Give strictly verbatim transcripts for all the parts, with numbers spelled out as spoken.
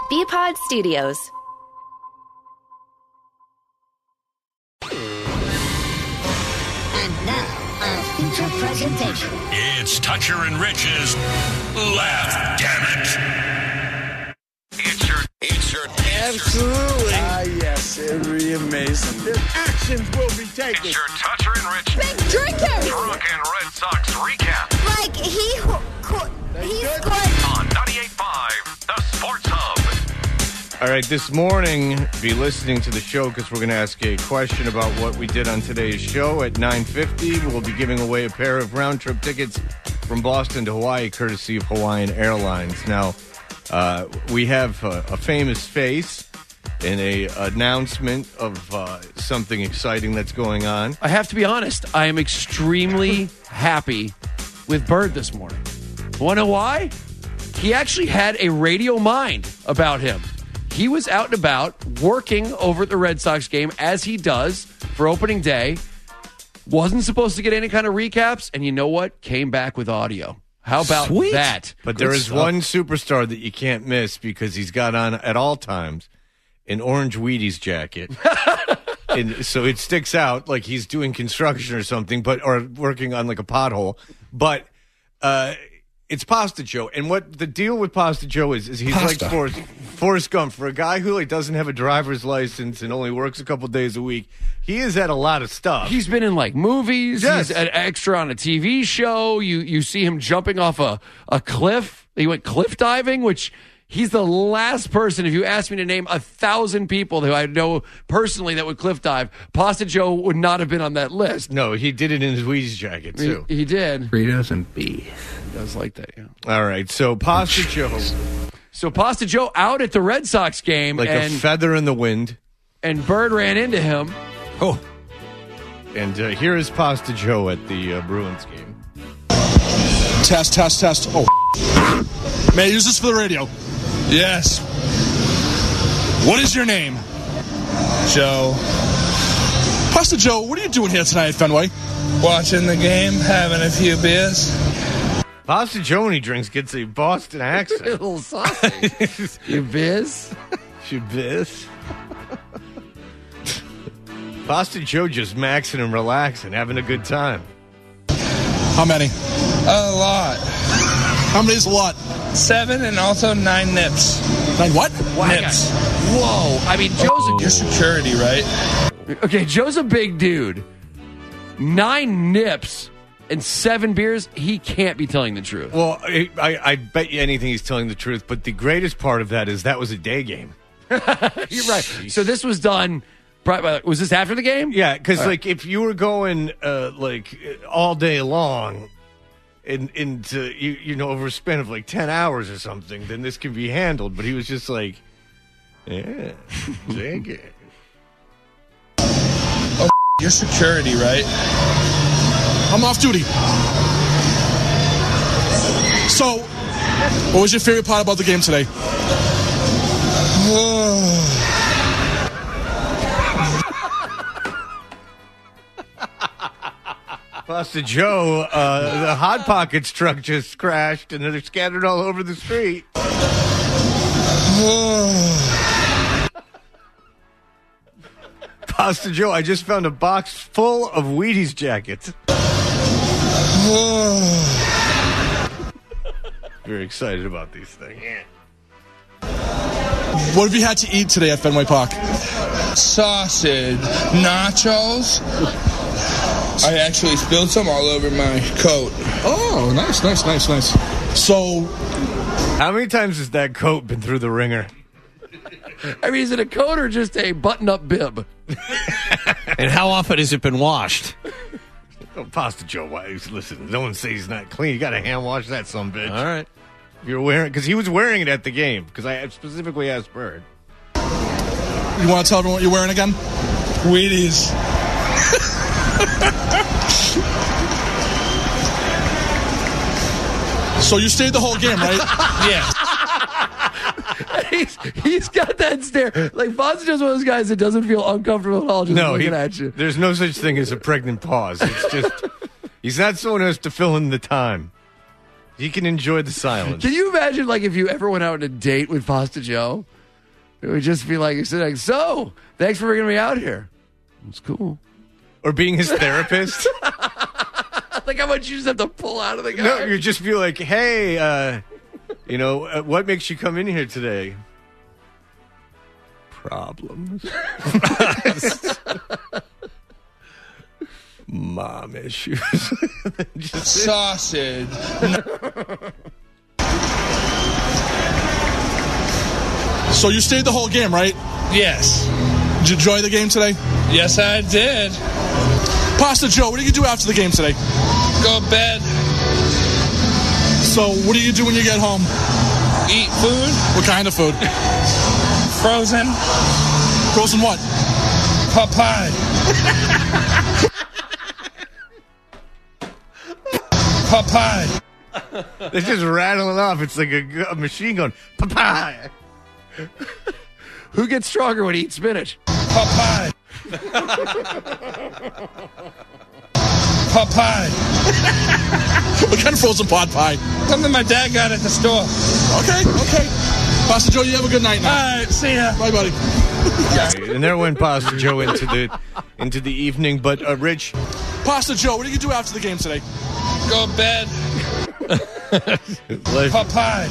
B-Pod Studios. And now, a feature presentation. It's Toucher and Rich's Laugh Damn It. It's your, it's your, Absolutely. Ah, yes, it would be amazing. The actions will be taken. It's your Toucher and Rich Big drinker. Drunken Red Sox recap Like, he, co- he good. scored. on ninety-eight point five, The Sports Hub. All right, this morning, be listening to the show because we're going to ask a question about what we did on today's show at nine fifty. We'll be giving away a pair of round-trip tickets from Boston to Hawaii, courtesy of Hawaiian Airlines. Now, uh, we have a, a famous face in a announcement of uh, something exciting that's going on. I have to be honest. I am extremely happy with Bird this morning. Want to know why? He actually had a radio mind about him. He was out and about working over at the Red Sox game, as he does for opening day. Wasn't supposed to get any kind of recaps, and you know what? Came back with audio. How about Sweet. that? But Good there is stuff. one superstar that you can't miss because he's got on at all times an orange Wheaties jacket. And so it sticks out like he's doing construction or something, but or working on like a pothole. But uh, it's Pasta Joe. And what the deal with Pasta Joe is, is he's Pasta. like Forrest, Forrest Gump. For a guy who like doesn't have a driver's license and only works a couple days a week, he is at a lot of stuff. He's been in like movies. Yes. He's an extra on a T V show. You you see him jumping off a, a cliff. He went cliff diving, which he's the last person. If you asked me to name a thousand people who I know personally that would cliff dive, Pasta Joe would not have been on that list. No, he did it in his Wheaties jacket too. He, he did. Fritos and beef. He does like that, yeah. All right, so Pasta Joe, So Pasta Joe out at the Red Sox game, like and, a feather in the wind. and Bird ran into him. Oh. And uh, here is Pasta Joe at the uh, Bruins game. Test, test, test. Oh, may I use this for the radio? Yes. What is your name? Joe. Pasta Joe, what are you doing here tonight at Fenway? Watching the game, having a few beers. Pasta Joe, when he drinks, gets a Boston accent. Little sausage. You biz? Shabiz. Pasta Joe just maxing and relaxing, having a good time. How many? A lot. How many is a lot? Seven and also nine nips. Nine what? Nips. Whoa. I mean, Joe's a Your security, right? Okay, Joe's a big dude. Nine nips and seven beers, he can't be telling the truth. Well, I, I, I bet you anything he's telling the truth, but the greatest part of that is that was a day game. You're right. So this was done, was this after the game? Yeah, because All like if you were going uh, like all day long in, into, you, you know, over a span of like ten hours or something, then this can be handled. But he was just like, yeah, day game. Your security, right? I'm off duty. So, what was your favorite part about the game today? Pasta Joe, uh, the Hot Pockets truck just crashed and they're scattered all over the street. Pasta Joe, I just found a box full of Wheaties jackets. Very excited about these things. What have you had to eat today at Fenway Park? Sausage. Nachos. I actually spilled some all over my coat. Oh, nice, nice, nice, nice. So, how many times has that coat been through the ringer? I mean, is it a coat or just a button-up bib? And how often has it been washed? Oh, Pasta Joe, why? Listen, no one says he's not clean. You got to hand wash that son of a bitch. All right. If you're wearing, because he was wearing it at the game. Because I specifically asked Bird. you want to tell everyone what you're wearing again? Wheaties. So you stayed the whole game, right? Yeah. he's, he's got that stare. Like, Fonz is one of those guys that doesn't feel uncomfortable at all just No, looking he, at you. there's no such thing as a pregnant pause. It's just, he's not someone who has to fill in the time. He can enjoy the silence. Can you imagine, like, if you ever went out on a date with Pasta Joe It would just be like, it's like, so, thanks for bringing me out here. It's cool. Or being his therapist. Like how much you just have to pull out of the guy. No, you just be like, hey, uh, you know, uh, what makes you come in here today? Problems. Mom issues. Just Sausage. So you stayed the whole game, right? Yes. Did you enjoy the game today? Yes, I did. Pasta Joe, what do you do after the game today? Go to bed. So what do you do when you get home? Eat food. What kind of food? Frozen. Frozen what? Popeye. Popeye. They're just rattling off. It's like a, a machine gun. Popeye. Who gets stronger when he eats spinach? Popeye. Popeye. What kind of frozen pot pie? Something my dad got at the store. Okay, okay. Pasta Joe, you have a good night now. All right, see ya. Bye, buddy. And there went Pasta Joe into the into the evening. But uh, Rich, Pasta Joe, what do you do after the game today? Go to bed. Popeye.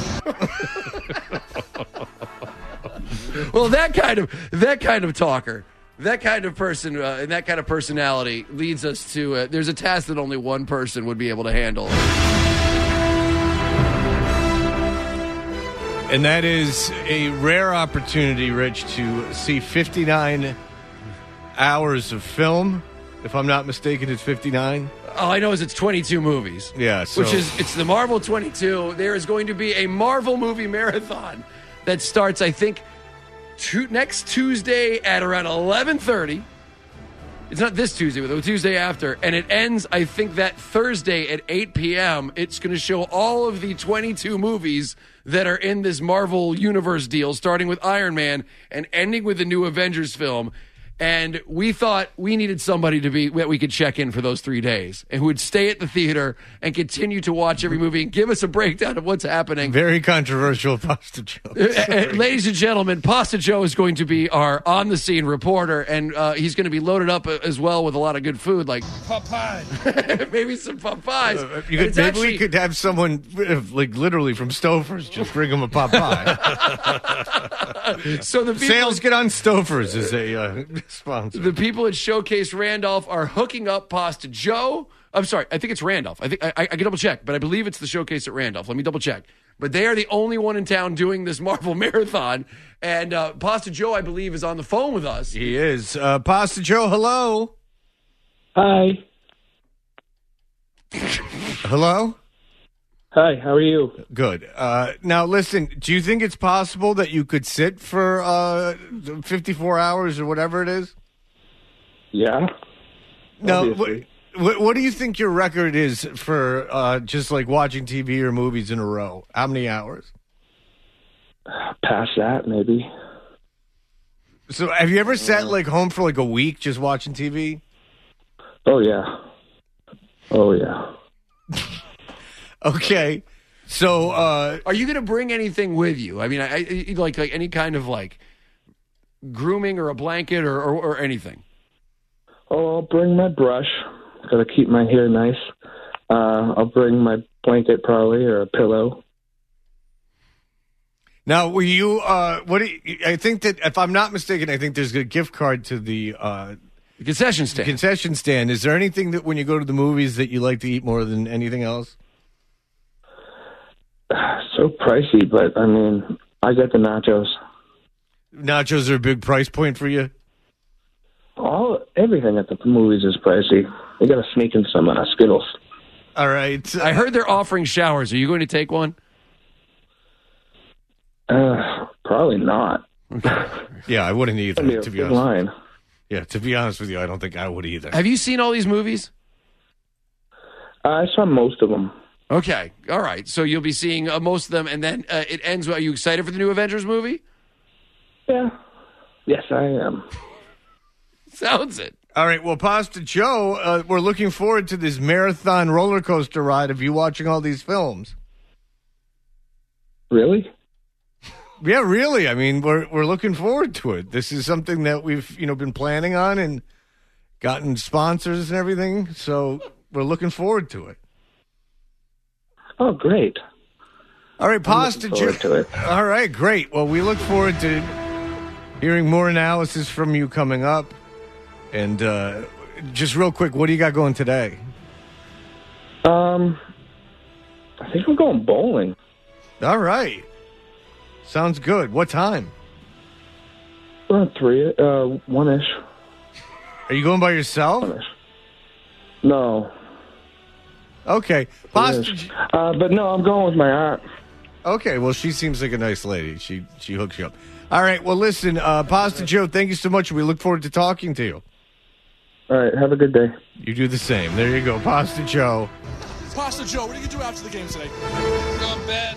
Well, that kind of that kind of talker, that kind of person, uh, and that kind of personality leads us to. Uh, there's a task that only one person would be able to handle, and that is a rare opportunity, Rich, to see fifty-nine hours of film. If I'm not mistaken, it's fifty-nine. All I know is it's twenty-two movies. Yeah, so. Which is it's the Marvel twenty-two. There is going to be a Marvel movie marathon that starts, I think, to, next Tuesday at around eleven thirty. It's not this Tuesday, but the Tuesday after. And it ends, I think, that Thursday at eight p.m. It's going to show all of the twenty-two movies that are in this Marvel Universe deal, starting with Iron Man and ending with the new Avengers film. And we thought we needed somebody to be that we could check in for those three days and who would stay at the theater and continue to watch every movie and give us a breakdown of what's happening. Very controversial, Pasta Joe. Ladies and gentlemen, Pasta Joe is going to be our on-the-scene reporter, and uh, he's going to be loaded up as well with a lot of good food, like Popeye. maybe some Popeyes. Uh, you could, maybe actually, we could have someone, like literally from Stouffer's, just bring him a Popeye. So the people, Sales get on Stouffer's is a uh, sponsor. The people at Showcase Randolph are hooking up Pasta Joe. I'm sorry, I think it's Randolph. I think I, I, I can double check, but I believe it's the Showcase at Randolph. Let me double check. But they are the only one in town doing this Marvel marathon, and uh, Pasta Joe, I believe, is on the phone with us. He is. Uh, Pasta Joe, hello. Hi. Hello. Hi, how are you? Good. Uh, now, listen, do you think it's possible that you could sit for uh, fifty-four hours or whatever it is? Yeah. No. What, what, what do you think your record is for uh, just like watching T V or movies in a row? How many hours? Past that, maybe. So have you ever sat like home for like a week just watching T V? Oh, yeah. Oh, yeah. Okay. So, uh, are you going to bring anything with you? I mean, I, I, like like any kind of like grooming or a blanket or, or, or anything? Oh, I'll bring my brush. Got to keep my hair nice. Uh, I'll bring my blanket probably or a pillow. Now, were you? Uh, what? Do you, I think that if I'm not mistaken, I think there's a gift card to the, uh, the concession stand. The concession stand. Is there anything that when you go to the movies that you like to eat more than anything else? So pricey, but I mean, I get the nachos. Nachos are a big price point for you? All everything at the movies is pricey. You got to sneak in some uh, Skittles. All right. I heard they're offering showers. Are you going to take one? Uh, probably not. Yeah, I wouldn't either, Be to be honest. line. Yeah, to be honest with you, I don't think I would either. Have you seen all these movies? Uh, I saw most of them. Okay, all right. So you'll be seeing uh, most of them, and then uh, it ends. Are you excited for the new Avengers movie? Yeah. Yes, I am. Sounds it. All right. Well, Pasta Joe, uh, we're looking forward to this marathon roller coaster ride of you watching all these films. Really? Yeah, really. I mean, we're we're looking forward to it. This is something that we've, you know, been planning on and gotten sponsors and everything. So we're looking forward to it. Oh, great. All right, Pasta Joe. To it. All right, great. Well, we look forward to hearing more analysis from you coming up. And uh, just real quick, what do you got going today? Um, I think I'm going bowling. All right. Sounds good. What time? Around three, uh, one-ish. Are you going by yourself? One-ish. No. Okay. Pasta. Uh, but no, I'm going with my aunt. Okay, well, she seems like a nice lady. She she hooks you up. All right, well, listen, uh, Pasta Joe, thank you so much. We look forward to talking to you. All right, have a good day. You do the same. There you go, Pasta Joe. Pasta Joe, what are you going to do after the game today? Go to bed.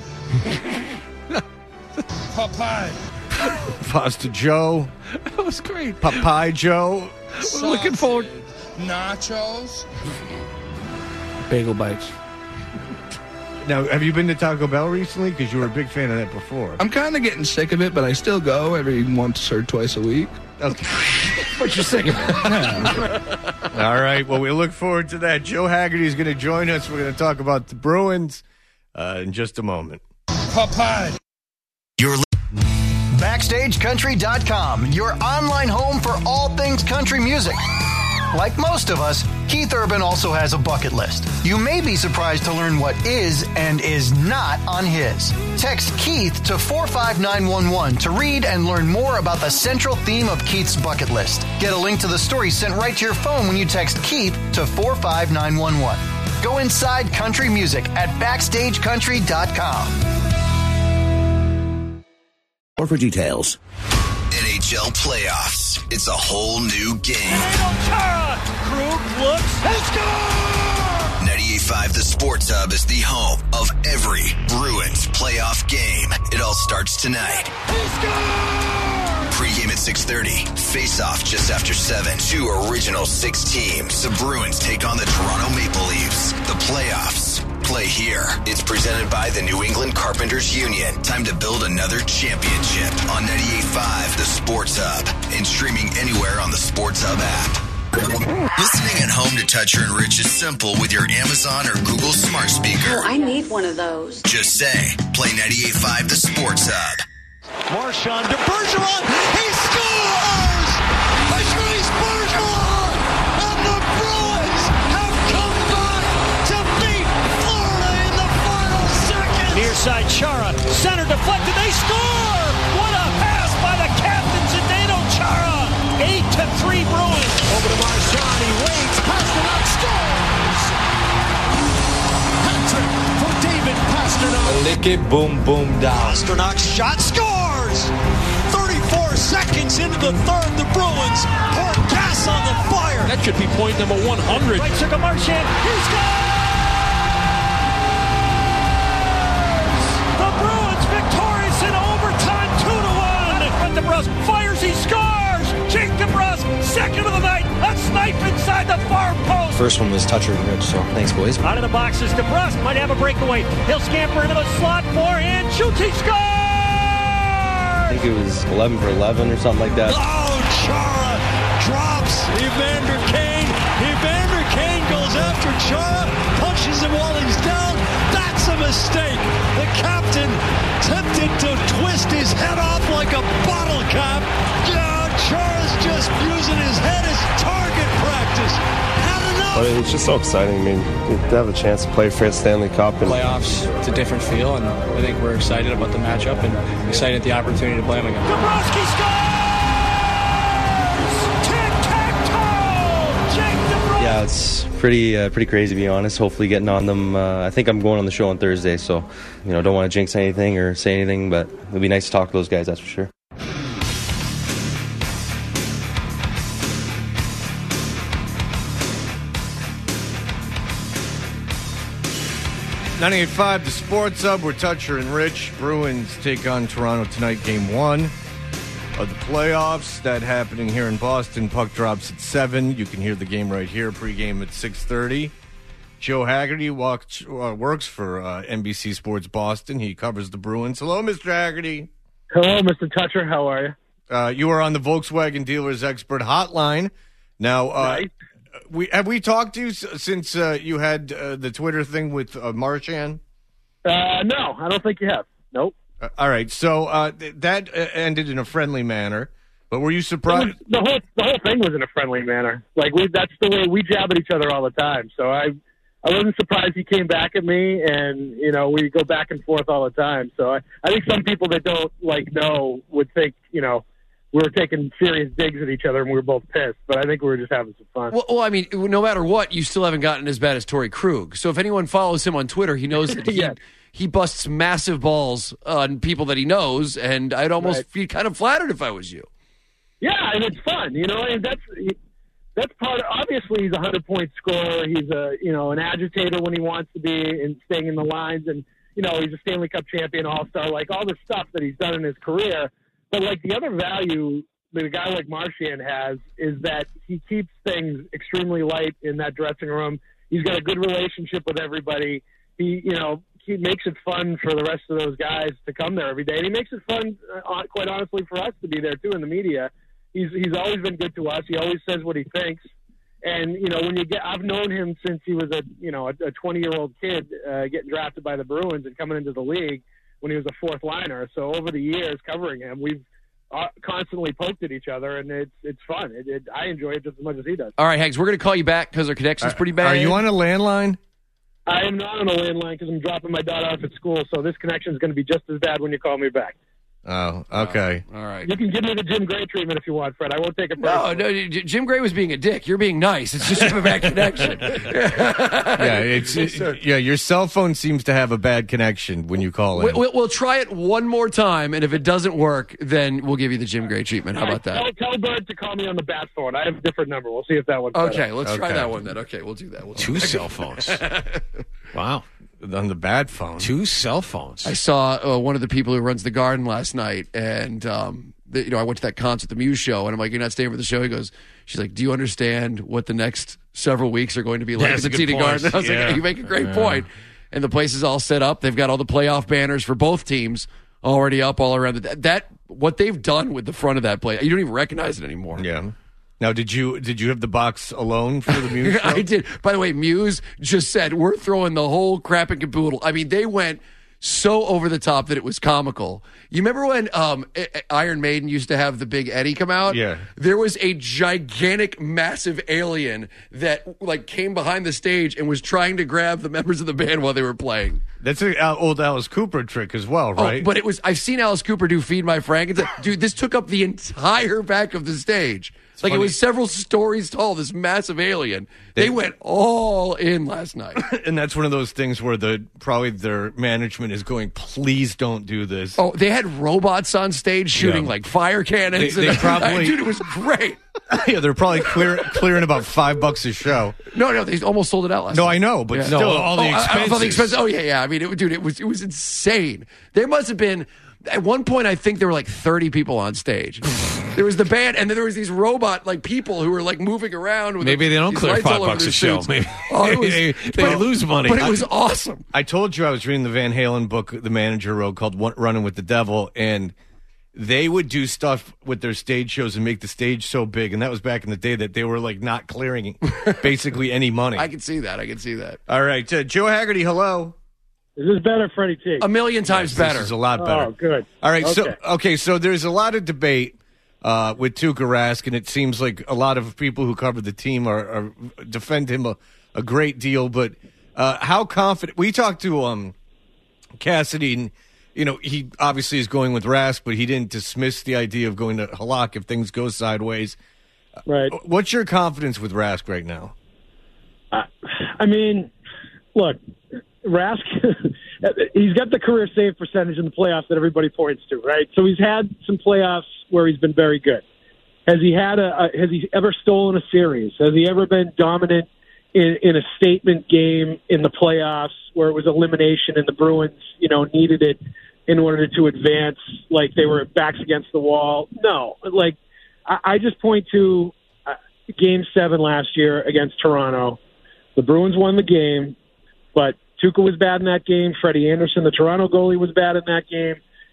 Popeye. Pasta Joe. That was great. Popeye Joe. We're looking forward. Nachos. Bagel bites. Now, have you been to Taco Bell recently? Because you were a big fan of that before. I'm kind of getting sick of it, but I still go every once or twice a week. Okay. But you're sick of it. All right. Well, we look forward to that. Joe Haggerty is going to join us. We're going to talk about the Bruins uh, in just a moment. Popeye. You're Backstage Country dot com, your online home for all things country music. Like most of us, Keith Urban also has a bucket list. You may be surprised to learn what is and is not on his. Text Keith to four five nine one one to read and learn more about the central theme of Keith's bucket list. Get a link to the story sent right to your phone when you text Keith to four five nine one one. Go inside country music at Backstage Country dot com. Or for details. N H L playoffs. It's a whole new game. Krug looks and scores! ninety-eight point five The Sports Hub is the home of every Bruins playoff game. It all starts tonight. He scores! Pre-game at six thirty. Face-off just after seven. Two original six teams. The Bruins take on the Toronto Maple Leafs. The playoffs play here. It's presented by the New England Carpenters Union. Time to build another championship on ninety-eight point five The Sports Hub and streaming anywhere on the Sports Hub app. Listening at home to Toucher and Rich is simple with your Amazon or Google smart speaker. Oh, I need one of those. Just say, play ninety-eight point five The Sports Hub. Marchand to Bergeron. He scores! Patrice Bergeron! And the Bruins have come back to beat Florida in the final seconds. Near side Chara, center deflected. They score! What a pass by the captain, Zdeno Chara. Eight to three Bruins. Over to Marchand. He waits. Pasternak scores. Hat-trick for David Pasternak. Lick it, boom, boom, down. Pasternak's shot scores. thirty-four seconds into the third, the Bruins pour gas on the fire. That should be point number one hundred. Right circle Marchand. He scores. The Bruins victorious in overtime, two to one. In front of DeBrusque fires. He scores. Jake DeBrusque, second of the night, a snipe inside the far post. First one was Toucher and Rich, so thanks, boys. Out of the boxes, DeBrusque might have a breakaway. He'll scamper into the slot, forehand, shoots, he scores! I think it was eleven for eleven or something like that. Oh, Chara drops Evander Kane. Evander Kane goes after Chara, punches him while he's down. That's a mistake. The captain tempted to twist his head off like a bottle cap. Yeah. Chara's just using his head as target practice. Had enough. But it's just so exciting. I mean, to have a chance to play for the Stanley Cup. And playoffs, it's a different feel, and I think we're excited about the matchup and excited at the opportunity to play them again. Bobrovsky scores! Tic-tac-toe! Jake DeBrusque! Yeah, it's pretty uh, pretty crazy, to be honest. Hopefully getting on them. Uh, I think I'm going on the show on Thursday, so, you know, don't want to jinx anything or say anything, but it'll be nice to talk to those guys, that's for sure. ninety-eight point five The Sports Hub. We're Toucher and Rich. Bruins take on Toronto tonight, game one of the playoffs. That happening here in Boston. Puck drops at seven. You can hear the game right here. Pre-game at six thirty. Joe Haggerty walks, uh, works for uh, N B C Sports Boston. He covers the Bruins. Hello, Mister Haggerty. Hello, Mister Toucher. How are you? Uh, you are on the Volkswagen Dealers Expert Hotline. Now, uh, Right. we have we talked to you s- since uh, you had uh, the Twitter thing with uh, Marchand? Uh, no, I don't think you have. Nope. Uh, all right, so uh, th- that uh, ended in a friendly manner. But were you It was- surprised? the whole the whole thing was in a friendly manner. Like we, that's the way we jab at each other all the time. So I, I wasn't surprised he came back at me, and you know we go back and forth all the time. So I, I think some people that don't like know would think you know we were taking serious digs at each other and we were both pissed. But I think we were just having some fun. Well, well, I mean, no matter what, you still haven't gotten as bad as Torrey Krug. So if anyone follows him on Twitter, he knows that he, Yes. he busts massive balls on people that he knows, and I'd almost Right. feel kind of flattered if I was you. Yeah, and it's fun, you know. And that's that's part. Of, obviously, he's a hundred point scorer. He's a you know an agitator when he wants to be and staying in the lines, and you know he's a Stanley Cup champion, All Star, like all the stuff that he's done in his career. But like the other value that a guy like Marchand has is that he keeps things extremely light in that dressing room. He's got a good relationship with everybody. He you know he makes it fun for the rest of those guys to come there every day, and he makes it fun, uh, quite honestly, for us to be there too in the media. He's he's always been good to us. He always says what he thinks, and you know when you get, I've known him since he was a you know a twenty year old kid uh, getting drafted by the Bruins and coming into the league when he was a fourth liner. So over the years covering him, we've uh, constantly poked at each other, and it's it's fun. It, it, I enjoy it just as much as he does. All right, Hags, we're going to call you back because our connection's pretty bad. Are you on a landline? I am not on a landline because I'm dropping my daughter off at school, so this connection is going to be just as bad when you call me back. Oh, okay. All right. You can give me the Jim Gray treatment if you want, Fred. I won't take it No, personally. no, J- Jim Gray was being a dick. You're being nice. It's just you have a bad connection. Yeah, it's it- yeah. Your cell phone seems to have a bad connection when you call We, in. we, we'll try it one more time, and if it doesn't work, then we'll give you the Jim Gray treatment. How about that? Tell, tell Bird to call me on the bat phone. I have a different number. We'll see if that one's better. Okay, let's try Okay. that one then. Okay, we'll do that. We'll Two cell phones. Wow. On the bad phone. Two cell phones. I saw uh, one of the people who runs the Garden last night, and um, the, you know, I went to that concert, the Muse show, and I'm like, "You're not staying for the show?" He goes, "She's like, do you understand what the next several weeks are going to be like That's at the a good T D point. Garden?" I was Yeah. like, "You make a great Yeah. point." And the place is all set up. They've got all the playoff banners for both teams already up all around. The, that what they've done with the front of that place, you don't even recognize it anymore. Yeah. Now, did you did you have the box alone for the Muse show? I did. By the way, Muse just said we're throwing the whole crap and caboodle. I mean, they went so over the top that it was comical. You remember when um, I- I- Iron Maiden used to have the Big Eddie come out? Yeah. There was a gigantic, massive alien that like came behind the stage and was trying to grab the members of the band while they were playing. That's an old Alice Cooper trick as well, right? Oh, but it was. I've seen Alice Cooper do "Feed My Frankenstein." Dude, this took up the entire back of the stage. Like funny. it was several stories tall. This massive alien. They, They- went all in last night. and that's one of those things where the probably their management is going, please don't do this. Oh, they had robots on stage shooting Yeah. like fire cannons. They- they and, probably- dude, it was great. Yeah, they're probably clear, clearing about five bucks a show. No, no, they almost sold it out last No, night. I know, but Yeah. still, all the Oh, I- I- all the expenses. expenses. Oh yeah, yeah. I mean, it, dude, it was it was insane. There must have been at one point. I think there were like thirty people on stage. There was the band, and then there was these robot like people who were like moving around. With Maybe they don't these clear lights five all over bucks their a show. suits. Maybe Oh, it was, they, they but- lose money. but it was awesome. I told you I was reading the Van Halen book the manager wrote called One- Running with the Devil, and they would do stuff with their stage shows and make the stage so big, and that was back in the day that they were like not clearing basically any money. I can see that. I can see that. All right, uh, Joe Haggerty, hello. Is this better, Freddie T? A million times Yes, better. This is a lot better. Oh, good. All right, so Okay. okay, so there's a lot of debate uh, with Tuukka Rask, and it seems like a lot of people who cover the team are, are defend him a, a great deal. But uh, how confident? We talked to um, Cassidy, and you know he obviously is going with Rask, but he didn't dismiss the idea of going to Halak if things go sideways. Right. What's your confidence with Rask right now? I, I mean, look, Rask, he's got the career save percentage in the playoffs that everybody points to, right? So he's had some playoffs where he's been very good. Has he had a, a has he ever stolen a series? Has he ever been dominant in, in a statement game in the playoffs where it was elimination and the Bruins, you know, needed it in order to advance, like they were backs against the wall? No, like I, I just point to uh, Game Seven last year against Toronto. The Bruins won the game, but Tuukka was bad in that game. Freddie Anderson, the Toronto goalie, was bad in that game.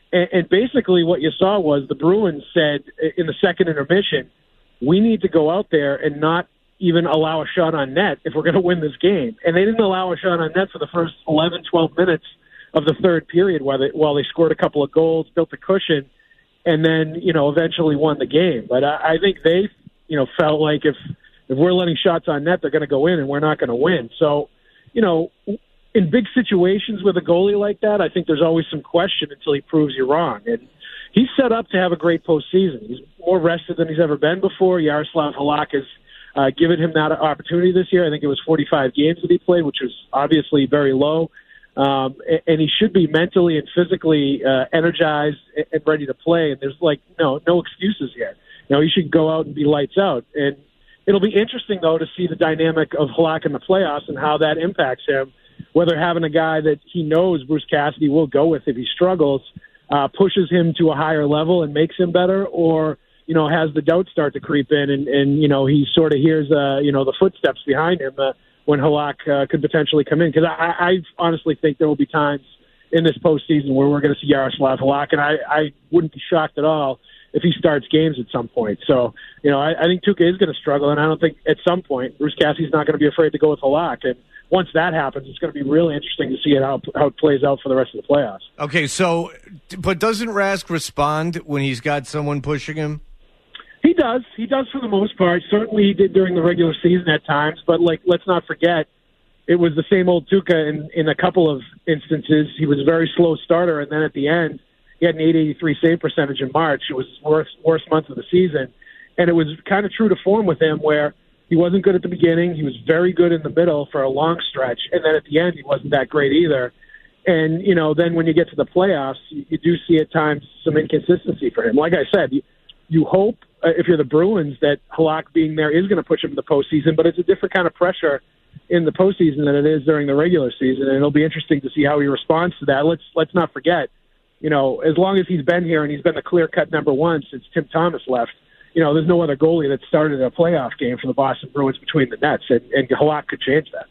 And, and basically what you saw was the Bruins said in the second intermission, we need to go out there and not even allow a shot on net if we're going to win this game. And they didn't allow a shot on net for the first eleven, twelve minutes of the third period while they, while they scored a couple of goals, built a cushion, and then, you know, eventually won the game. But I, I think they, you know, felt like if, if we're letting shots on net, they're going to go in and we're not going to win. So, you know, in big situations with a goalie like that, I think there's always some question until he proves you wrong. And he's set up to have a great postseason. He's more rested than he's ever been before. Yaroslav Halak has uh, given him that opportunity this year. I think it was forty-five games that he played, which was obviously very low. Um, and, and he should be mentally and physically uh, energized and ready to play. And there's like no no excuses here. You know, he should go out and be lights out. And it'll be interesting though to see the dynamic of Halak in the playoffs and how that impacts him. Whether having a guy that he knows Bruce Cassidy will go with if he struggles uh, pushes him to a higher level and makes him better, or you know has the doubt start to creep in and, and you know he sort of hears uh, you know the footsteps behind him uh, when Halak uh, could potentially come in. Because I, I honestly think there will be times in this postseason where we're going to see Yaroslav Halak, and I, I wouldn't be shocked at all if he starts games at some point. So, you know, I, I think Tuukka is going to struggle, and I don't think at some point Bruce Cassidy's not going to be afraid to go with Halak. And once that happens, it's going to be really interesting to see it how, how it plays out for the rest of the playoffs. Okay, so, but doesn't Rask respond when he's got someone pushing him? He does. He does for the most part. Certainly he did during the regular season at times, but like, let's not forget, it was the same old Tuukka in, in a couple of instances. He was a very slow starter, and then at the end, he had an eight eighty-three save percentage in March. It was his worst, worst month of the season. And it was kind of true to form with him where he wasn't good at the beginning. He was very good in the middle for a long stretch. And then at the end, he wasn't that great either. And, you know, then when you get to the playoffs, you, you do see at times some inconsistency for him. Like I said, you, you hope, uh, if you're the Bruins, that Halak being there is going to push him to the postseason, but it's a different kind of pressure in the postseason than it is during the regular season. And it'll be interesting to see how he responds to that. Let's let's not forget, you know, as long as he's been here and he's been the clear-cut number one since Tim Thomas left, you know, there's no other goalie that started a playoff game for the Boston Bruins between the nets, and, and Halak could change that.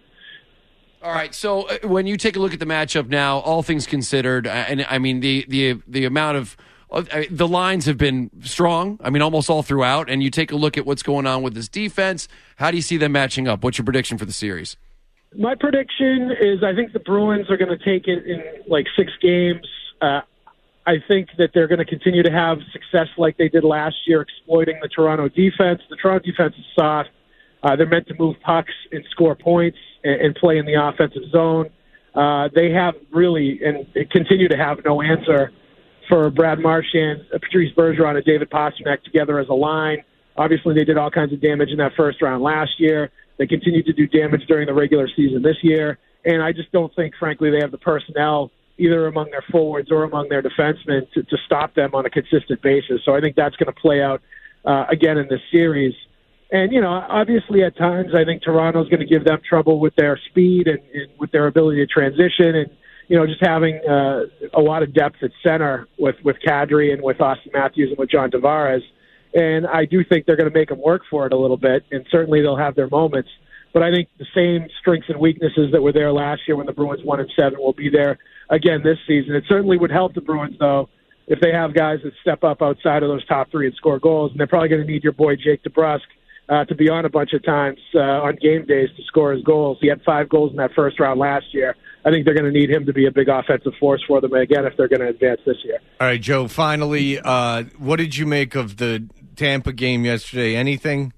All right, so uh, when you take a look at the matchup now, all things considered, uh, and I mean, the the the amount of uh, the lines have been strong, I mean, almost all throughout, and you take a look at what's going on with this defense, how do you see them matching up? What's your prediction for the series? My prediction is I think the Bruins are going to take it in like six games. Uh, I think that they're going to continue to have success like they did last year, exploiting the Toronto defense. The Toronto defense is soft. Uh, they're meant to move pucks and score points and, and play in the offensive zone. Uh, they have really and continue to have no answer for Brad Marchand, Patrice Bergeron, and David Pastrnak together as a line. Obviously, they did all kinds of damage in that first round last year. They continue to do damage during the regular season this year. And I just don't think, frankly, they have the personnel either among their forwards or among their defensemen to, to stop them on a consistent basis. So I think that's going to play out uh, again in this series. And, you know, obviously at times I think Toronto's going to give them trouble with their speed and, and with their ability to transition and, you know, just having uh, a lot of depth at center with, with Kadri and with Austin Matthews and with John Tavares. And I do think they're going to make them work for it a little bit, and certainly they'll have their moments. But I think the same strengths and weaknesses that were there last year when the Bruins won in seven will be there again this season. It certainly would help the Bruins, though, if they have guys that step up outside of those top three and score goals. And they're probably going to need your boy Jake DeBrusk uh, to be on a bunch of times uh, on game days to score his goals. He had five goals in that first round last year. I think they're going to need him to be a big offensive force for them, again, if they're going to advance this year. All right, Joe, finally, uh, what did you make of the Tampa game yesterday? Anything?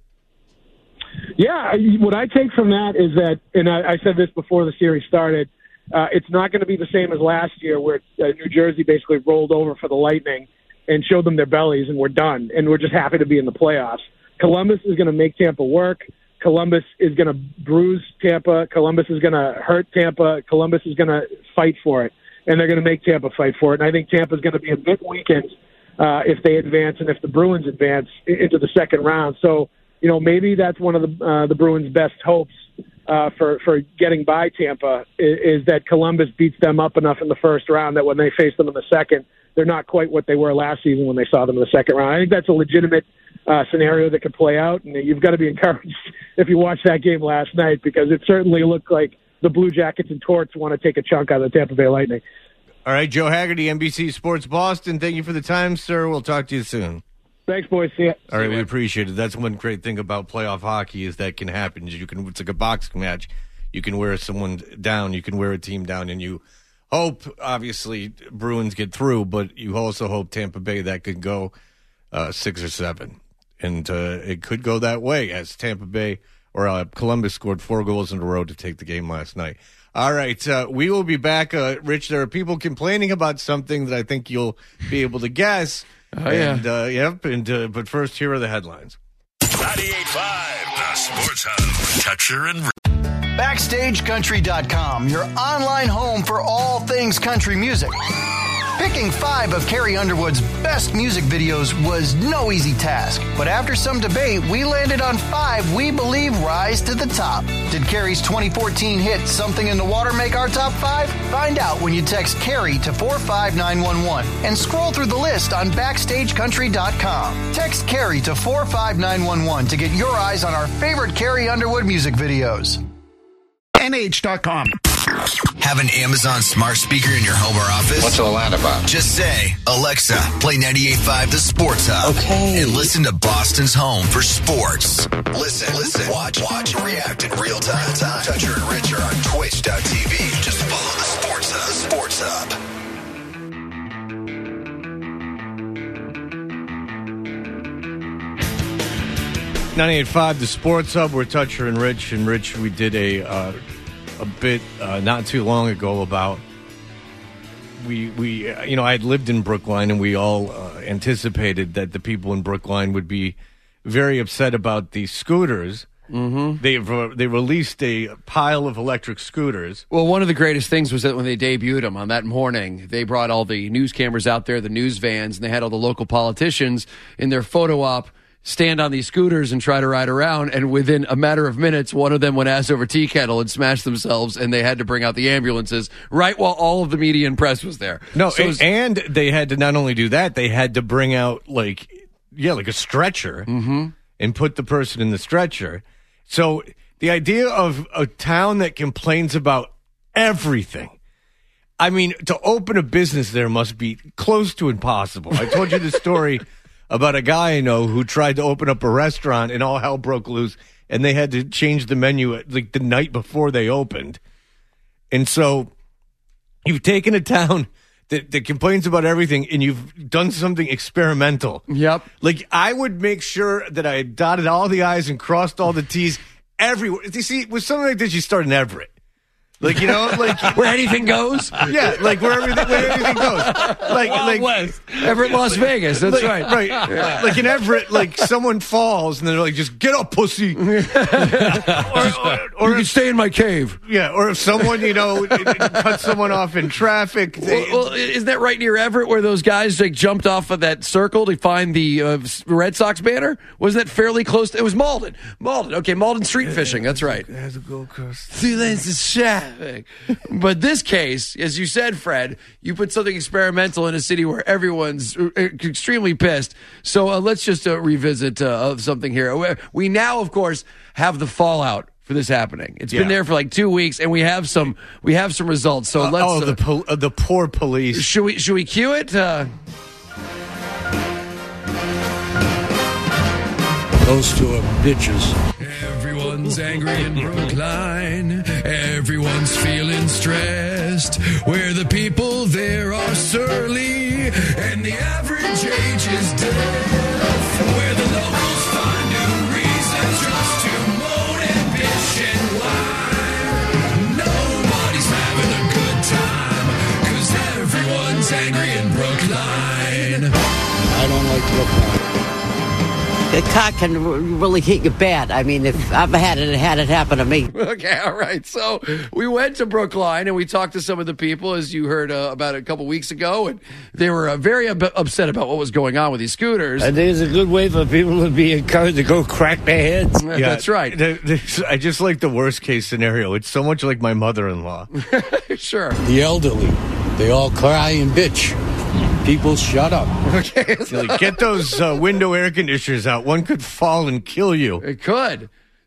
Yeah, what I take from that is that, and I, I said this before the series started, uh, it's not going to be the same as last year where uh, New Jersey basically rolled over for the Lightning and showed them their bellies and we're done, and we're just happy to be in the playoffs. Columbus is going to make Tampa work. Columbus is going to bruise Tampa. Columbus is going to hurt Tampa. Columbus is going to fight for it, and they're going to make Tampa fight for it. And I think Tampa is going to be a bit weakened uh, if they advance and if the Bruins advance into the second round. So, you know, maybe that's one of the uh, the Bruins' best hopes uh, for for getting by Tampa is, is that Columbus beats them up enough in the first round that when they face them in the second, they're not quite what they were last season when they saw them in the second round. I think that's a legitimate uh, scenario that could play out, and you've got to be encouraged if you watch that game last night because it certainly looked like the Blue Jackets and Torts want to take a chunk out of the Tampa Bay Lightning. All right, Joe Haggerty, N B C Sports Boston. Thank you for the time, sir. We'll talk to you soon. Thanks, boys. See ya. All right, we appreciate it. That's one great thing about playoff hockey is that can happen. You can, it's like a boxing match. You can wear someone down. You can wear a team down, and you hope, obviously, Bruins get through, but you also hope Tampa Bay that could go uh, six or seven. And uh, it could go that way as Tampa Bay or uh, Columbus scored four goals in a row to take the game last night. All right, uh, we will be back. Uh, Rich, there are people complaining about something that I think you'll be able to guess. Oh, yeah. And, uh, yep, and, uh, but first, here are the headlines. ninety-eight point five, the Sports Hub. Toucher and Backstage Country dot com, your online home for all things country music. Picking five of Carrie Underwood's best music videos was no easy task, but after some debate, we landed on five we believe rise to the top. Did Carrie's twenty fourteen hit Something in the Water make our top five? Find out when you text Carrie to four five nine one one and scroll through the list on Backstage Country dot com. Text Carrie to four five nine one one to get your eyes on our favorite Carrie Underwood music videos. N H dot com. Have an Amazon smart speaker in your home or office? What's all that about? Just say, Alexa, play ninety-eight point five The Sports Hub. Okay. And listen to Boston's home for sports. Listen, listen, watch, watch, and react in real time. time. Toucher and Rich are on Twitch dot T V. Just follow the Sports Hub. Sports Hub. ninety-eight point five, the Sports Hub. We're Toucher and Rich. And Rich, we did a uh, a bit uh, not too long ago about we we uh, you know I had lived in Brookline, and we all uh, anticipated that the people in Brookline would be very upset about the scooters. Mm-hmm. They uh, they released a pile of electric scooters. Well, one of the greatest things was that when they debuted them on that morning, they brought all the news cameras out there, the news vans, and they had all the local politicians in their photo op stand on these scooters and try to ride around, and within a matter of minutes, one of them went ass over tea kettle and smashed themselves, and they had to bring out the ambulances right while all of the media and press was there. No, so and, was, and they had to not only do that, they had to bring out, like, yeah, like a stretcher mm-hmm. and put the person in the stretcher. So the idea of a town that complains about everything, I mean, to open a business there must be close to impossible. I told you the story about a guy I know who tried to open up a restaurant and all hell broke loose, and they had to change the menu at, like the night before they opened. And so you've taken a town that, that complains about everything, and you've done something experimental. Yep. Like, I would make sure that I dotted all the I's and crossed all the T's everywhere. You see, with something like this, you start in Everett. Like, you know, like where anything goes. Yeah, like where everything where everything goes. Like, Wild like West. Everett, Las Vegas. That's like, right. Right. Yeah. Like in Everett, like someone falls and they're like, "Just get up, pussy." or, or, or you can stay in my cave. Yeah. Or if someone, you know, cuts someone off in traffic. They, well, well, isn't that right near Everett where those guys like jumped off of that circle to find the uh, Red Sox banner? Wasn't that fairly close? To, it was Malden. Malden. Okay, Malden street fishing. That's right. It has to go across three lanes of traffic. But this case, as you said, Fred, you put something experimental in a city where everyone's extremely pissed. So uh, let's just uh, revisit uh, something here. We now, of course, have the fallout for this happening. It's Yeah. been there for like two weeks, and we have some we have some results. So Uh, let's. oh, uh, the pol- uh, the poor police. should we should we cue it? Uh, Those two are bitches. Everyone's angry in Brookline. Everyone's feeling stressed. Where the people there are surly and the average age is deaf. Where the locals find new reasons just to moan and bitch and whine. Nobody's having a good time 'cause everyone's angry in Brookline. I don't like Brookline. The car can really hit you bad. I mean, if I've had it, had it happen to me. Okay, all right. So we went to Brookline and we talked to some of the people, as you heard uh, about a couple weeks ago, and they were uh, very up- upset about what was going on with these scooters. I think it's a good way for people to be encouraged to go crack their heads. Yeah, that's right. The- the- I just like the worst case scenario. It's so much like my mother-in-law. Sure. The elderly, they all cry and bitch. People shut up. Okay. Like, get those uh, window air conditioners out. One could fall and kill you. It could.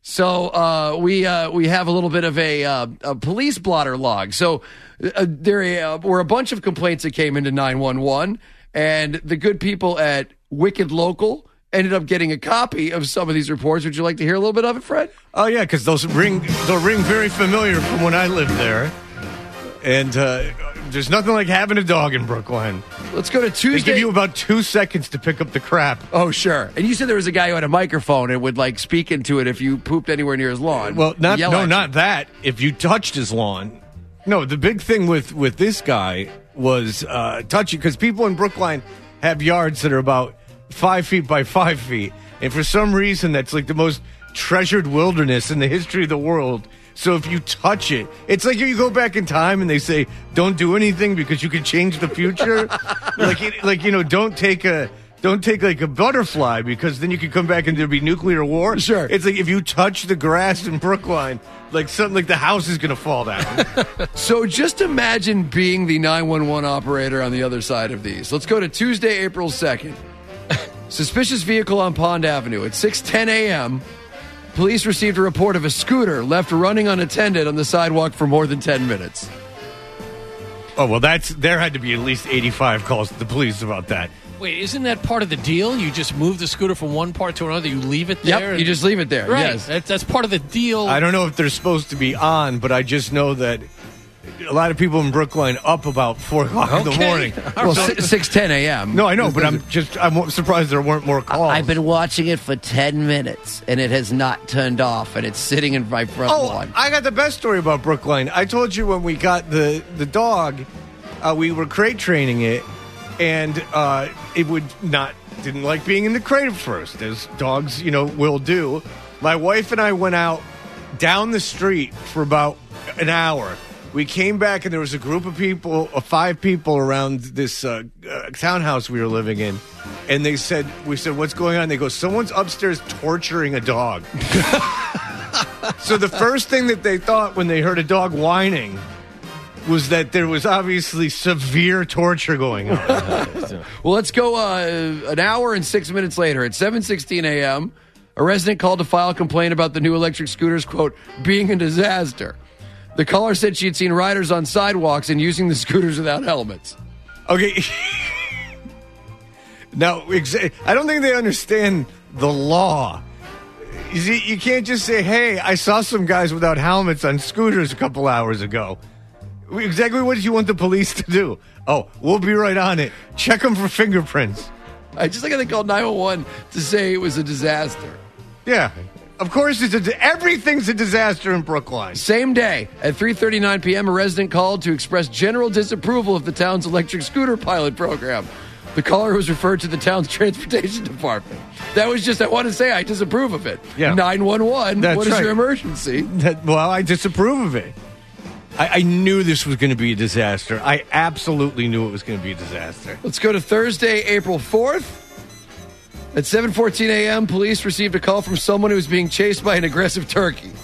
So uh, we uh, we have a little bit of a, uh, a police blotter log. So uh, there uh, were a bunch of complaints that came into nine one one, and the good people at Wicked Local ended up getting a copy of some of these reports. Would you like to hear a little bit of it, Fred? Oh, yeah, because those ring, they'll ring very familiar from when I lived there. And uh, there's nothing like having a dog in Brookline. Let's go to Tuesday. They give you about two seconds to pick up the crap. Oh, sure. And you said there was a guy who had a microphone and would, like, speak into it if you pooped anywhere near his lawn. Well, not Yell no, at not you. that. If you touched his lawn. No, the big thing with, with this guy was uh, touching, because people in Brookline have yards that are about five feet by five feet. And for some reason, that's like the most treasured wilderness in the history of the world. So if you touch it, it's like if you go back in time and they say, don't do anything because you can change the future. like, it, like, you know, don't take a, don't take like a butterfly because then you could come back and there'd be nuclear war. Sure. It's like if you touch the grass in Brookline, like something like the house is going to fall down. So just imagine being the nine one one operator on the other side of these. Let's go to Tuesday, April second. Suspicious vehicle on Pond Avenue at six ten a.m. Police received a report of a scooter left running unattended on the sidewalk for more than ten minutes. Oh, well, that's there had to be at least eighty-five calls to the police about that. Wait, isn't that part of the deal? You just move the scooter from one part to another. You leave it there. Yep, you just leave it there. Right. Yes, that's, that's part of the deal. I don't know if they're supposed to be on, but I just know that a lot of people in Brookline up about four o'clock in the Okay. morning. well, six ten a.m. No, I know, but I'm just I'm surprised there weren't more calls. I've been watching it for ten minutes, and it has not turned off, and it's sitting in my front Oh, lawn. I got the best story about Brookline. I told you when we got the the dog, uh, we were crate training it, and uh, it would not didn't like being in the crate at first, as dogs, you know, will do. My wife and I went out down the street for about an hour. We came back and there was a group of people, uh, five people around this uh, uh, townhouse we were living in. And they said, we said, what's going on? They go, someone's upstairs torturing a dog. So the first thing that they thought when they heard a dog whining was that there was obviously severe torture going on. Well, let's go uh, an hour and six minutes later at seven sixteen a.m. A resident called to file a complaint about the new electric scooters, quote, being a disaster. The caller said she had seen riders on sidewalks and using the scooters without helmets. Okay. Now, exa- I don't think they understand the law. You see, you can't just say, hey, I saw some guys without helmets on scooters a couple hours ago. Exactly what did you want the police to do? Oh, we'll be right on it. Check them for fingerprints. I just like how they called nine one one to say it was a disaster. Yeah. Of course, it's a, everything's a disaster in Brookline. Same day, at three thirty-nine p.m., a resident called to express general disapproval of the town's electric scooter pilot program. The caller was referred to the town's transportation department. That was just, I want to say I disapprove of it. Yeah. nine one one, That's what is right. your emergency? That, well, I disapprove of it. I, I knew this was going to be a disaster. I absolutely knew it was going to be a disaster. Let's go to Thursday, April fourth. At seven fourteen a.m., police received a call from someone who was being chased by an aggressive turkey.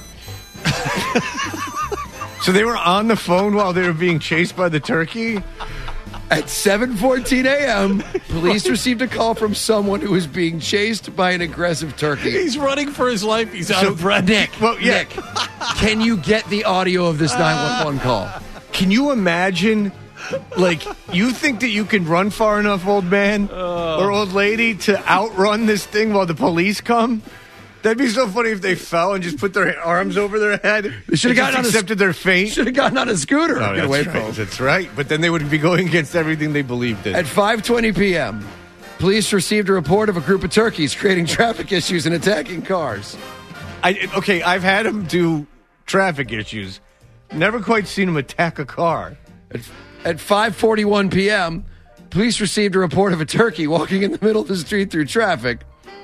So they were on the phone while they were being chased by the turkey? At seven fourteen a.m., police received a call from someone who was being chased by an aggressive turkey. He's running for his life. He's out So- of breath. Nick, Well, yeah. Nick, can you get the audio of this nine one one call? Can you imagine, like, you think that you can run far enough, old man or old lady, to outrun this thing while the police come? That'd be so funny if they fell and just put their arms over their head. They should have and gotten just on a accepted their fate. Should have gotten on a scooter. Oh, Get that's away right. from 'em. That's right. But then they would be going against everything they believed in. At five twenty p.m., police received a report of a group of turkeys creating traffic issues and attacking cars. I, okay, I've had them do traffic issues. Never quite seen them attack a car. At, at five forty-one p.m., police received a report of a turkey walking in the middle of the street through traffic.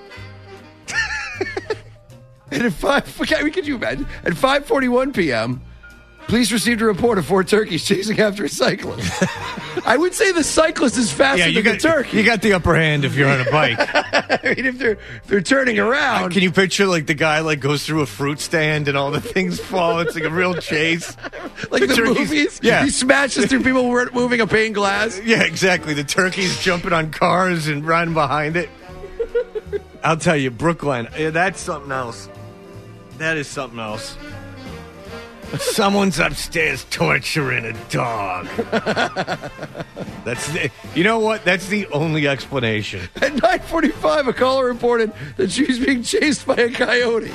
And at five, okay, could you imagine? At five forty-one p.m., police received a report of four turkeys chasing after a cyclist. I would say the cyclist is faster Yeah, you than got the turkey. You got the upper hand if you're on a bike. I mean, if they're if they're turning around, Can you picture like the guy like goes through a fruit stand and all the things fall? It's like a real chase. like the, turkeys- movies, Yeah. he smashes through people who are moving a pane glass. Yeah, exactly. The turkey's jumping on cars and riding behind it. I'll tell you, Brookline, yeah, that's something else. That is something else. Someone's upstairs torturing a dog. That's the, you know what? That's the only explanation. At nine forty-five, a caller reported that she was being chased by a coyote.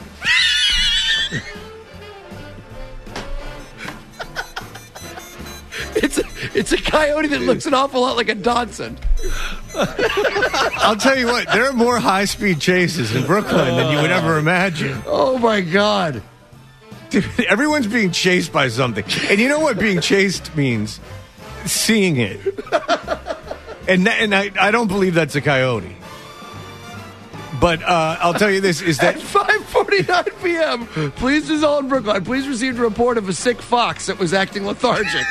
It's a, it's a coyote that looks an awful lot like a Dachshund. I'll tell you what, there are more high-speed chases in Brooklyn than you would ever imagine. Oh, my God. Dude, everyone's being chased by something. And you know what being chased means? Seeing it. And, and I, I don't believe that's a coyote. But uh, I'll tell you this, is that... At five forty-nine p.m., Police is all in Brooklyn. Police received a report of a sick fox that was acting lethargic.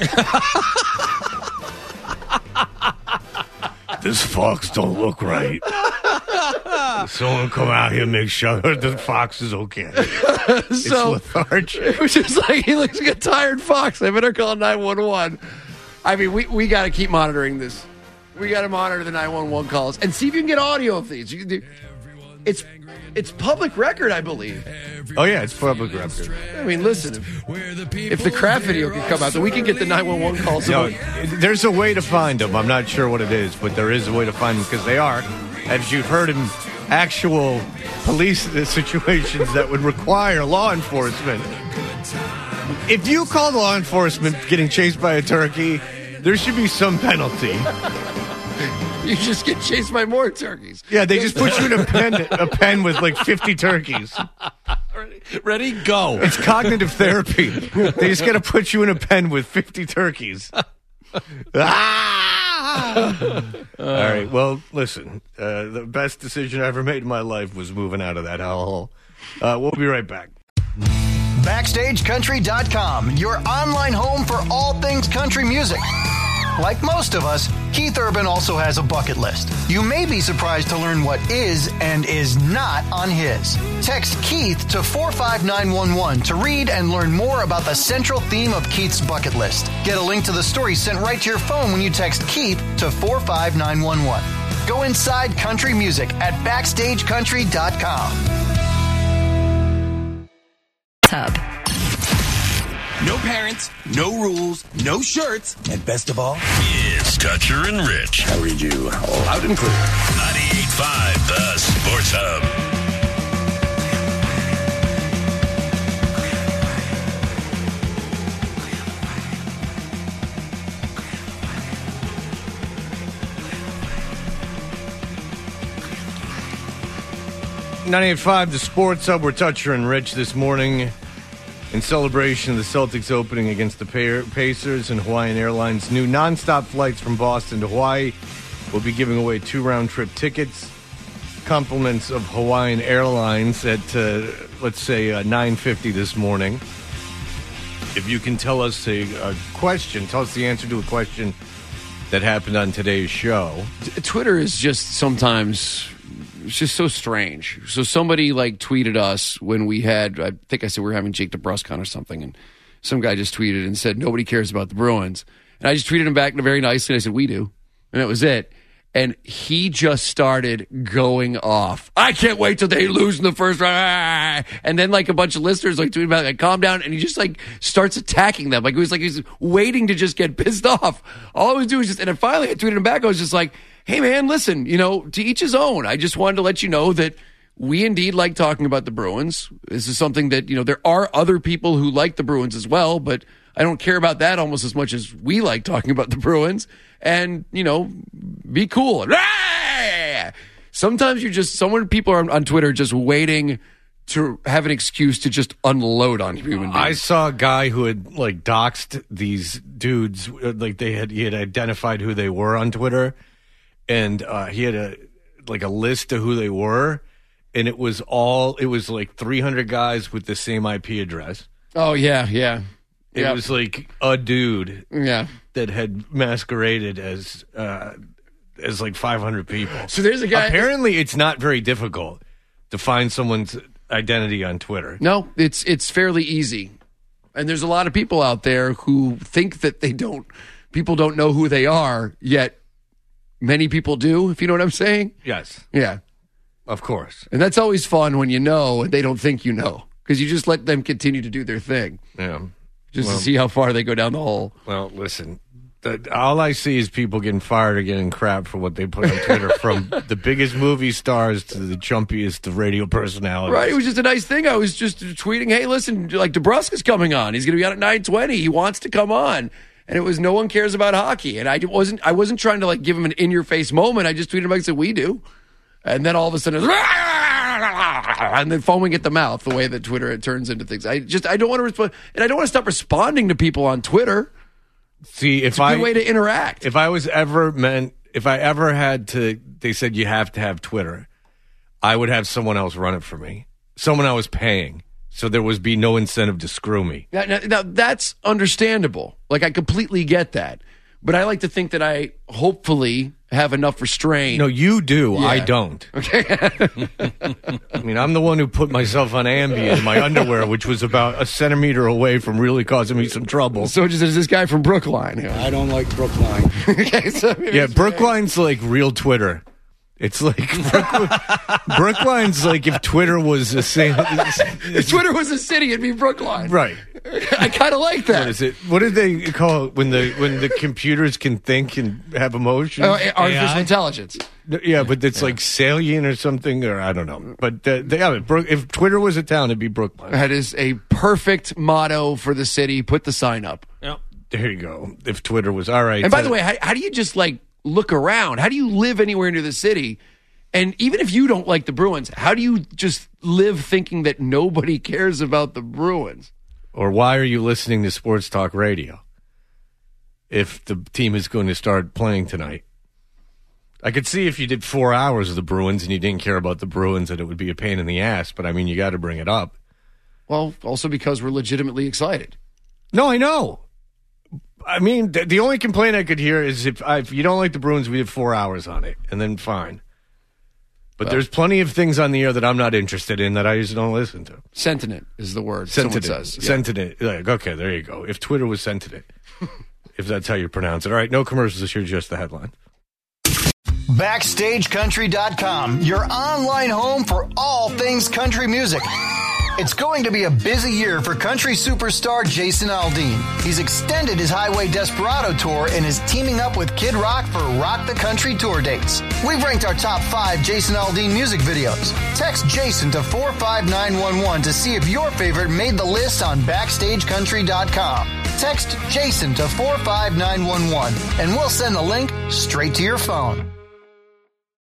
This fox don't look right. Someone come out here and make sure the fox is okay. It's So, lethargic. it was just like, he looks like a tired fox. I better call nine one one. I mean, we, we got to keep monitoring this. We got to monitor the nine one one calls and see if you can get audio of these. You can do, it's it's public record, I believe. Oh, yeah, it's public record. I mean, listen, if, if the craft video can come out, then we can get the nine one one calls. No, there's a way to find them. I'm not sure what it is, but there is a way to find them because they are, as you've heard, in actual police situations that would require law enforcement. If you call law enforcement getting chased by a turkey, there should be some penalty. You just get chased by more turkeys. Yeah, they just put you in a pen, a pen with like fifty turkeys. Ready? Ready? Go. It's cognitive therapy. They just got to put you in a pen with fifty turkeys. Ah! All right. Well, listen. Uh, the best decision I ever made in my life was moving out of that hellhole. Uh, we'll be right back. Backstage Country dot com, your online home for all things country music. Like most of us, Keith Urban also has a bucket list. You may be surprised to learn what is and is not on his. Text Keith to four five nine one one to read and learn more about the central theme of Keith's bucket list. Get a link to the story sent right to your phone when you text Keith to four five nine one one. Go inside country music at Backstage Country dot com. Tub. No parents, no rules, no shirts, and best of all, it's Toucher and Rich. I read you loud and clear. ninety-eight point five, The Sports Hub. ninety-eight point five, The Sports Hub. We're Toucher and Rich this morning in celebration of the Celtics opening against the Pacers, and Hawaiian Airlines' new nonstop flights from Boston to Hawaii will be giving away two round-trip tickets. Compliments of Hawaiian Airlines at, uh, let's say, uh, nine fifty this morning. If you can tell us a, a question, tell us the answer to a question that happened on today's show. Twitter is just sometimes... It's just so strange. So somebody like tweeted us when we had, I think I said we were having Jake DeBruscon or something, and some guy just tweeted and said, nobody cares about the Bruins. And I just tweeted him back very nicely, and I said, we do. And that was it. And he just started going off. I can't wait till they lose in the first round. And then like a bunch of listeners like tweeting about it, like, calm down. And he just like starts attacking them. Like it was like he was waiting to just get pissed off. All I was doing was just, and then finally I tweeted him back. I was just like, hey, man, listen, you know, to each his own. I just wanted to let you know that we indeed like talking about the Bruins. This is something that, you know, there are other people who like the Bruins as well, but I don't care about that almost as much as we like talking about the Bruins. And, you know, be cool. Sometimes you're just, someone, people are on, on Twitter just waiting to have an excuse to just unload on human beings. I saw a guy who had, like, doxed these dudes, like, they had, he had identified who they were on Twitter. And uh, he had a like a list of who they were, and it was all it was like three hundred guys with the same I P address. Oh yeah, yeah. It yep. was like a dude, yeah, that had masqueraded as uh, as like five hundred people. So there's a guy. Apparently, it's not very difficult to find someone's identity on Twitter. No, it's it's fairly easy, and there's a lot of people out there who think that they don't. People don't know who they are yet. Many people do, if you know what I'm saying. Yes. Yeah. Of course. And that's always fun when you know and they don't think you know, because you just let them continue to do their thing. Yeah. Just Well- to see how far they go down the hole. Well, listen, the, all I see is people getting fired or getting crap for what they put on Twitter, from the biggest movie stars to the chumpiest of radio personalities. Right, it was just a nice thing. I was just tweeting, hey, listen, like DeBrusque's coming on. He's going to be on at nine twenty. He wants to come on. And it was no one cares about hockey. And I wasn't I wasn't trying to like give him an in-your-face moment. I just tweeted him back and said, we do. And then all of a sudden, it's, and then foaming at the mouth, the way that Twitter it turns into things. I just, I don't want to respond. And I don't want to stop responding to people on Twitter. See, if It's a I good way to interact. If I was ever meant, if I ever had to, they said you have to have Twitter, I would have someone else run it for me. Someone I was paying. So there would be no incentive to screw me. Now, now, now, that's understandable. Like, I completely get that. But I like to think that I hopefully have enough restraint. No, you do. Yeah. I don't. Okay. I mean, I'm the one who put myself on Ambien in my underwear, which was about a centimeter away from really causing me some trouble. So just as this guy from Brookline. Here. I don't like Brookline. Okay, so Yeah, Brookline's like real Twitter. It's like Brookline, Brookline's like if Twitter was a city. If Twitter was a city, it'd be Brookline. Right. I kind of like that. What is it? What did they call it when the when the computers can think and have emotions? Oh, artificial intelligence. Yeah, but it's like salient or something, or I don't know. But uh, they, yeah, Brook, if Twitter was a town, it'd be Brookline. That is a perfect motto for the city. Put the sign up. Yep. There you go. If Twitter was all right. And by so- the way, how, how do you just like look around? How do you live anywhere near the city? And even if you don't like the Bruins, how do you just live thinking that nobody cares about the Bruins? Or why are you listening to sports talk radio if the team is going to start playing tonight? I could see if you did four hours of the Bruins and you didn't care about the Bruins that it would be a pain in the ass, but I mean, you got to bring it up. Well, also because we're legitimately excited. No, I know. I mean, th- the only complaint I could hear is if, I, if you don't like the Bruins, we did four hours on it, and then fine. But Well, there's plenty of things on the air that I'm not interested in that I just don't listen to. Sentient is the word Sentient. someone says. Yeah. Sentient. Like, okay, there you go. If Twitter was sentient, if that's how you pronounce it. All right, no commercials this year, just the headline. Backstage Country dot com, your online home for all things country music. It's going to be a busy year for country superstar Jason Aldean. He's extended his Highway Desperado tour and is teaming up with Kid Rock for Rock the Country tour dates. We've ranked our top five Jason Aldean music videos. Text Jason to four five nine one one to see if your favorite made the list on Backstage Country dot com. Text Jason to four five nine one one and we'll send the link straight to your phone.